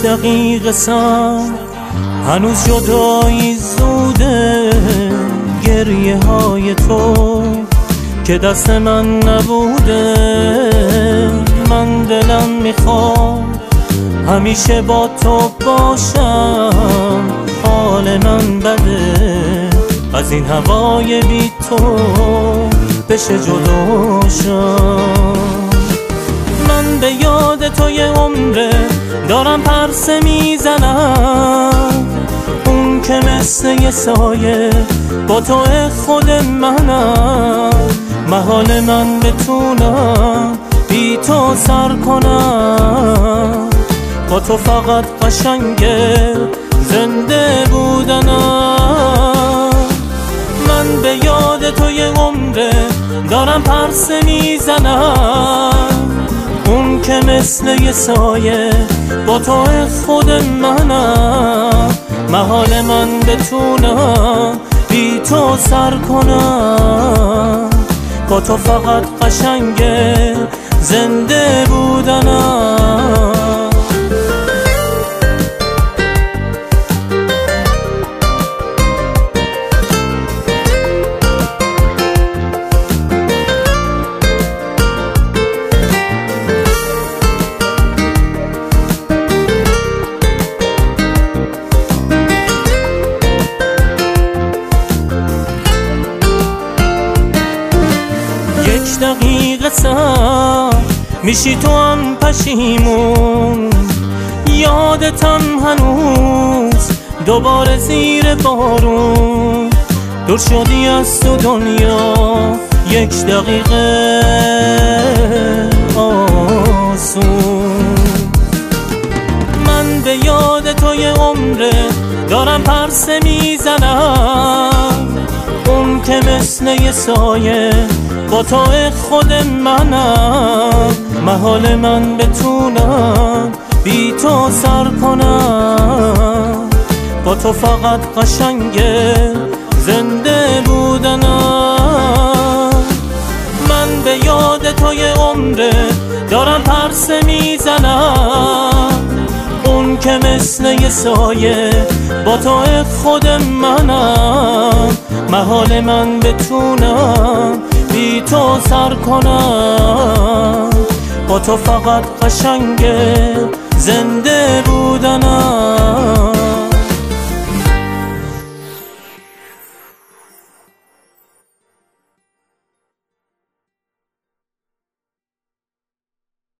دقیقه سم هنوز جدایی زوده، گریه های تو که دست من نبوده. من دلم میخواد همیشه با تو باشم، حال من بده از این هوای بی تو بشه جداشم. من به یاد تو یه عمره دارم پرسه میزنم، اون که مثل یه سایه با تو خود منم. محال من بتونم بی تو سر کنم، با تو فقط قشنگه زنده بودنم. من به یاد تو یه عمره دارم پرسه میزنم، اون که مثل یه سایه با تو خود منم. محال من بتونم بی تو سر کنم، با تو فقط قشنگه زنده بودنم. یک دقیقه سم میشی تو هم پشیمون، یادتم هنوز دوباره زیر بارون. دور شدی از تو دنیا یک دقیقه آسون. من به یاد تو یه عمره دارم پرسه میزنم، اون که مثل یه سایه با تو خود منم. محال من بتونم بی تو سر کنم، با تو فقط قشنگه زنده بودنم. من به یاد تو یه عمره دارم پرسه میزنم، اون که مثل یه سایه با تو خود منم. محال من بتونم بی تو سر کنم، با تو فقط قشنگه زنده